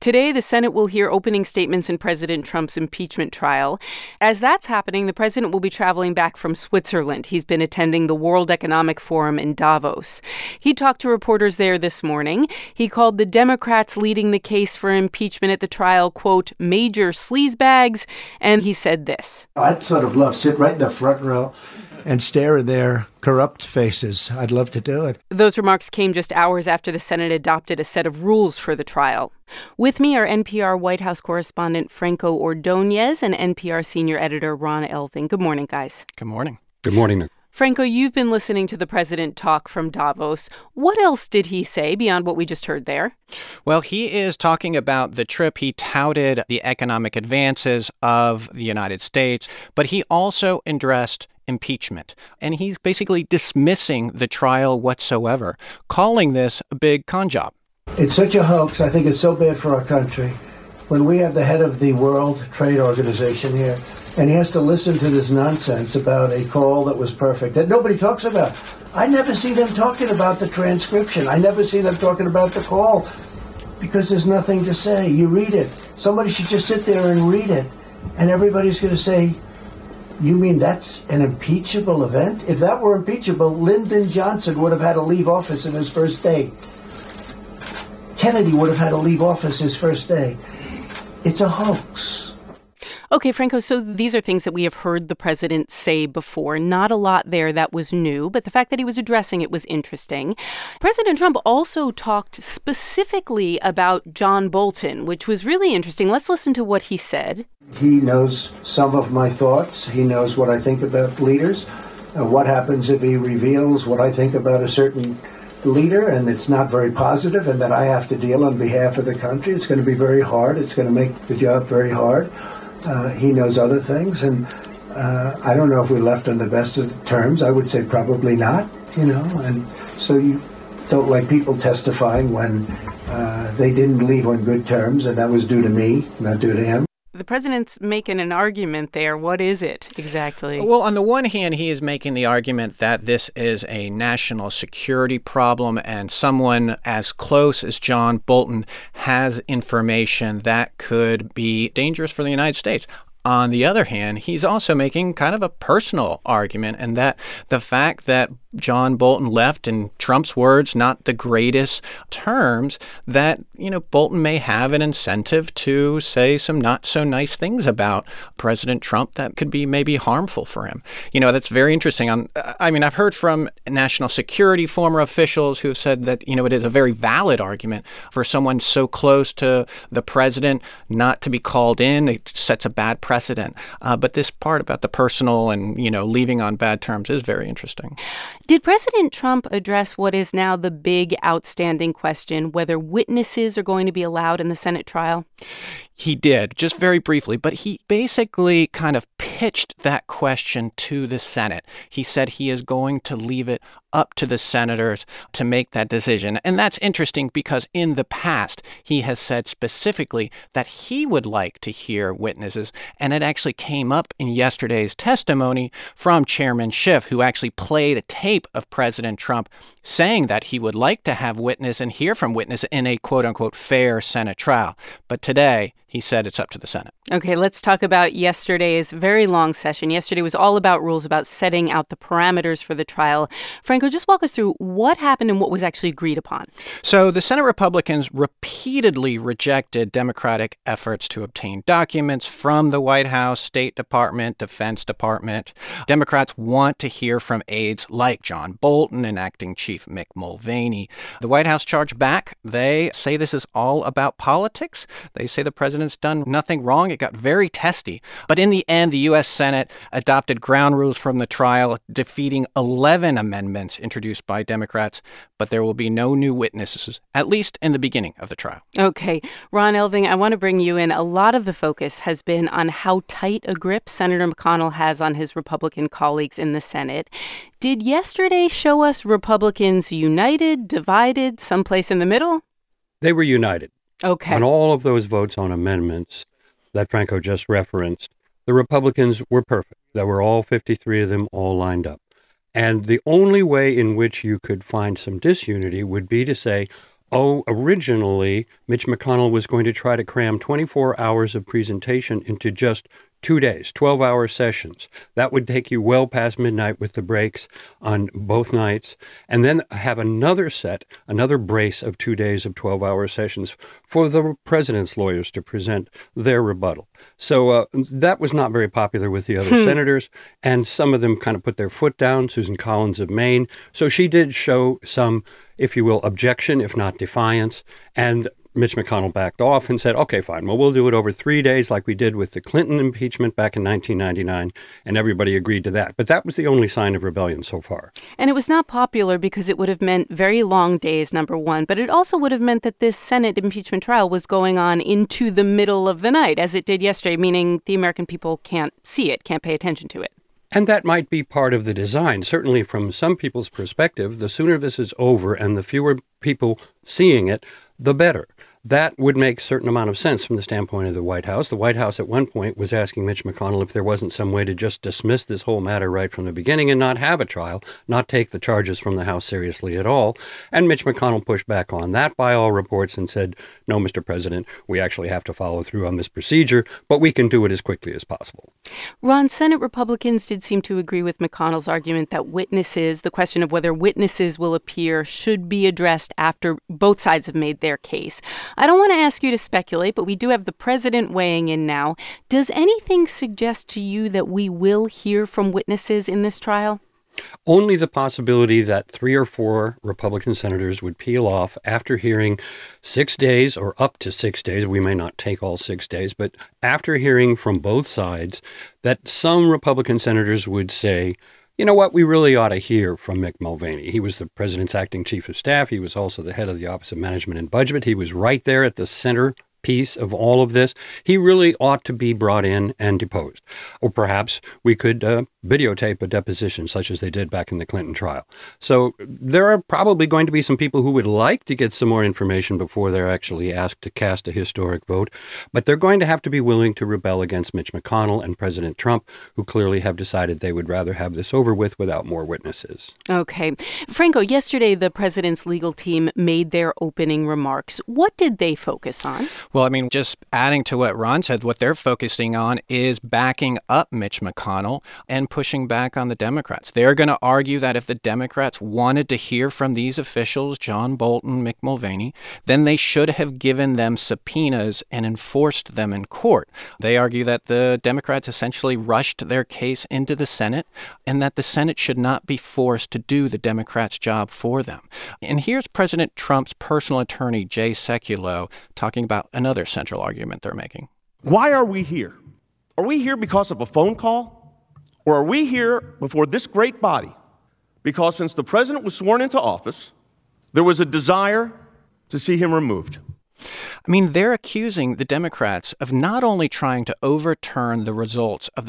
Today, the Senate will hear opening statements in President Trump's impeachment trial. As that's happening, the president will be traveling back from Switzerland. He's been attending the World Economic Forum in Davos. He talked to reporters there this morning. He called the Democrats leading the case for impeachment at the trial, quote, major sleazebags. And he said this. I'd sort of love to sit right in the front row and stare at their corrupt faces. I'd love to do it. Those remarks came just hours after the Senate adopted a set of rules for the trial. With me are NPR White House correspondent Franco Ordonez and NPR senior editor Ron Elving. Good morning, guys. Good morning. Good morning, Nick. Franco, you've been listening to the president talk from Davos. What else did he say beyond what we just heard there? Well, he is talking about the trip. He touted the economic advances of the United States, but he also addressed impeachment. And he's basically dismissing the trial whatsoever, calling this a big con job. It's such a hoax. I think it's so bad for our country. When we have the head of the World Trade Organization here, and he has to listen to this nonsense about a call that was perfect, that nobody talks about. I never see them talking about the transcription. I never see them talking about the call because there's nothing to say. You read it. Somebody should just sit there and read it, and everybody's going to say, you mean that's an impeachable event? If that were impeachable, Lyndon Johnson would have had to leave office in his first day. Kennedy would have had to leave office his first day. It's a hoax. Okay, Franco, so these are things that we have heard the president say before. Not a lot there that was new, but the fact that he was addressing it was interesting. President Trump also talked specifically about John Bolton, which was really interesting. Let's listen to what he said. He knows some of my thoughts. He knows what I think about leaders, what happens if he reveals what I think about a certain leader, and it's not very positive, and that I have to deal on behalf of the country. It's going to be very hard. It's going to make the job very hard. He knows other things, and I don't know if we left on the best of terms. I would say probably not, and so you don't like people testifying when they didn't leave on good terms, and that was due to me, not due to him. The president's making an argument there. What is it exactly? Well, on the one hand, he is making the argument that this is a national security problem and someone as close as John Bolton has information that could be dangerous for the United States. On the other hand, he's also making kind of a personal argument, and that the fact that John Bolton left, in Trump's words, not the greatest terms, that, Bolton may have an incentive to say some not so nice things about President Trump that could be maybe harmful for him. That's very interesting. I've heard from national security former officials who have said that, it is a very valid argument for someone so close to the president not to be called in. It sets a bad precedent. But this part about the personal and, leaving on bad terms is very interesting. Did President Trump address what is now the big outstanding question, whether witnesses are going to be allowed in the Senate trial? He did, just very briefly, but he basically kind of pitched that question to the Senate. He said he is going to leave it up to the senators to make that decision. And that's interesting because in the past, he has said specifically that he would like to hear witnesses. And it actually came up in yesterday's testimony from Chairman Schiff, who actually played a tape of President Trump saying that he would like to have witness and hear from witness in a quote unquote fair Senate trial. But today, he said it's up to the Senate. Okay, let's talk about yesterday's very long session. Yesterday was all about rules about setting out the parameters for the trial. Franco, just walk us through what happened and what was actually agreed upon. So the Senate Republicans repeatedly rejected Democratic efforts to obtain documents from the White House, State Department, Defense Department. Democrats want to hear from aides like John Bolton and Acting Chief Mick Mulvaney. The White House charged back. They say this is all about politics. They say the president's done nothing wrong. It got very testy. But in the end, the U.S. Senate adopted ground rules from the trial, defeating 11 amendments introduced by Democrats. But there will be no new witnesses, at least in the beginning of the trial. Okay. Ron Elving, I want to bring you in. A lot of the focus has been on how tight a grip Senator McConnell has on his Republican colleagues in the Senate. Did yesterday show us Republicans united, divided, someplace in the middle? They were united. Okay. On all of those votes on amendments that Franco just referenced, the Republicans were perfect. There were all 53 of them all lined up. And the only way in which you could find some disunity would be to say, oh, originally Mitch McConnell was going to try to cram 24 hours of presentation into just 2 days, 12-hour sessions. That would take you well past midnight with the breaks on both nights, and then have another brace of 2 days of 12-hour sessions for the president's lawyers to present their rebuttal. So that was not very popular with the other senators, and some of them kind of put their foot down, Susan Collins of Maine. So she did show some, if you will, objection, if not defiance, and Mitch McConnell backed off and said, okay, fine, well, we'll do it over 3 days like we did with the Clinton impeachment back in 1999, and everybody agreed to that. But that was the only sign of rebellion so far. And it was not popular because it would have meant very long days, number one, but it also would have meant that this Senate impeachment trial was going on into the middle of the night, as it did yesterday, meaning the American people can't see it, can't pay attention to it. And that might be part of the design. Certainly from some people's perspective, the sooner this is over and the fewer people seeing it, the better. That would make a certain amount of sense from the standpoint of the White House. The White House at one point was asking Mitch McConnell if there wasn't some way to just dismiss this whole matter right from the beginning and not have a trial, not take the charges from the House seriously at all. And Mitch McConnell pushed back on that by all reports and said, no, Mr. President, we actually have to follow through on this procedure, but we can do it as quickly as possible. Ron, Senate Republicans did seem to agree with McConnell's argument that the question of whether witnesses will appear should be addressed after both sides have made their case. I don't want to ask you to speculate, but we do have the president weighing in now. Does anything suggest to you that we will hear from witnesses in this trial? Only the possibility that 3 or 4 Republican senators would peel off after hearing 6 days or up to 6 days. We may not take all 6 days, but after hearing from both sides, that some Republican senators would say, you know what, we really ought to hear from Mick Mulvaney. He was the president's acting chief of staff. He was also the head of the Office of Management and Budget. He was right there at the center piece of all of this. He really ought to be brought in and deposed. Or perhaps we could videotape a deposition such as they did back in the Clinton trial. So there are probably going to be some people who would like to get some more information before they're actually asked to cast a historic vote. But they're going to have to be willing to rebel against Mitch McConnell and President Trump, who clearly have decided they would rather have this over with without more witnesses. Okay. Franco, yesterday the president's legal team made their opening remarks. What did they focus on? Well, I mean, just adding to what Ron said, what they're focusing on is backing up Mitch McConnell and pushing back on the Democrats. They're going to argue that if the Democrats wanted to hear from these officials, John Bolton, Mick Mulvaney, then they should have given them subpoenas and enforced them in court. They argue that the Democrats essentially rushed their case into the Senate and that the Senate should not be forced to do the Democrats' job for them. And here's President Trump's personal attorney, Jay Sekulow, talking about another central argument they're making. Why are we here? Are we here because of a phone call? Or are we here before this great body because since the president was sworn into office, there was a desire to see him removed? I mean, they're accusing the Democrats of not only trying to overturn the results of the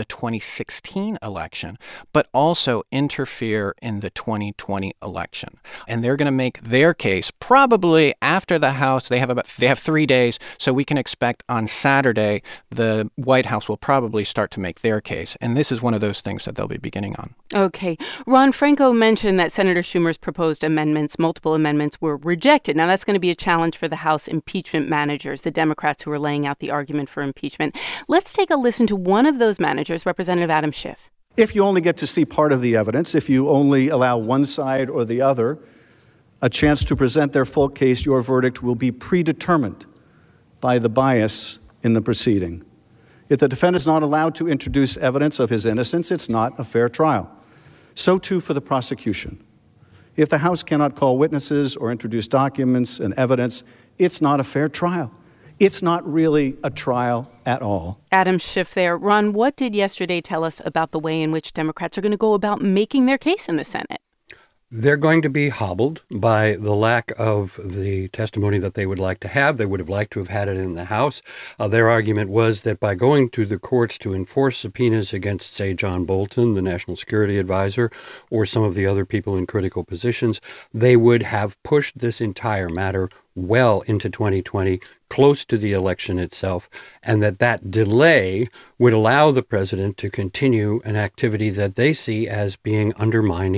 2016 election, but also interfere in the 2020 election. And they're going to make their case probably after the House. They have 3 days, so we can expect on Saturday the White House will probably start to make their case. And this is one of those things that they'll be beginning on. Okay. Ron, Franco mentioned that Senator Schumer's proposed amendments, multiple amendments, were rejected. Now, that's going to be a challenge for the House impeachment managers, the Democrats who are laying out the argument for impeachment. Let's take a listen to one of those managers, Representative Adam Schiff. If you only get to see part of the evidence, if you only allow one side or the other a chance to present their full case, your verdict will be predetermined by the bias in the proceeding. If the defendant is not allowed to introduce evidence of his innocence, it's not a fair trial. So too for the prosecution. If the House cannot call witnesses or introduce documents and evidence, it's not a fair trial. It's not really a trial at all. Adam Schiff there. Ron, what did yesterday tell us about the way in which Democrats are going to go about making their case in the Senate? They're going to be hobbled by the lack of the testimony that they would like to have. They would have liked to have had it in the House. Their argument was that by going to the courts to enforce subpoenas against, say, John Bolton, the National Security Advisor, or some of the other people in critical positions, they would have pushed this entire matter well into 2020, close to the election itself, and that delay would allow the president to continue an activity that they see as being undermining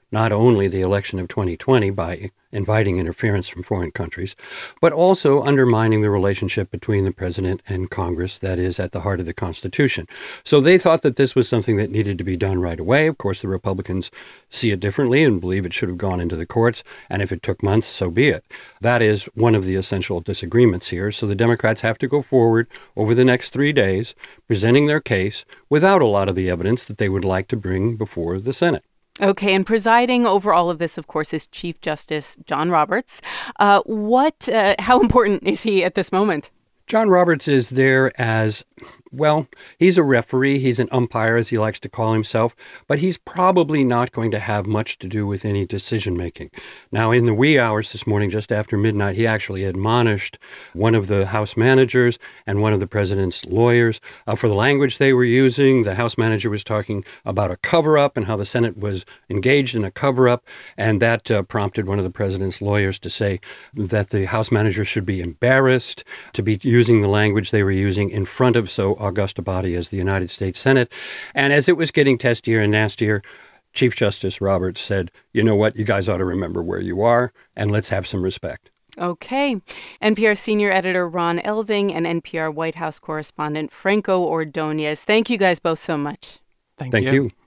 not only the election of 2020 by inviting interference from foreign countries, but also undermining the relationship between the president and Congress that is at the heart of the Constitution. So they thought that this was something that needed to be done right away. Of course, the Republicans see it differently and believe it should have gone into the courts. And if it took months, so be it. That is one of the essential disagreements here. So the Democrats have to go forward over the next 3 days, presenting their case without a lot of the evidence that they would like to bring before the Senate. Okay, and presiding over all of this, of course, is Chief Justice John Roberts. How important is he at this moment? John Roberts is there as, well, he's a referee. He's an umpire, as he likes to call himself, but he's probably not going to have much to do with any decision-making. Now, in the wee hours this morning, just after midnight, he actually admonished one of the House managers and one of the president's lawyers for the language they were using. The House manager was talking about a cover-up and how the Senate was engaged in a cover-up, and that prompted one of the president's lawyers to say that the House manager should be embarrassed to be using the language they were using in front of so august a body as the United States Senate. And as it was getting testier and nastier, Chief Justice Roberts said, you know what, you guys ought to remember where you are, and let's have some respect. Okay. NPR senior editor Ron Elving and NPR White House correspondent Franco Ordonez. Thank you guys both so much. Thank you.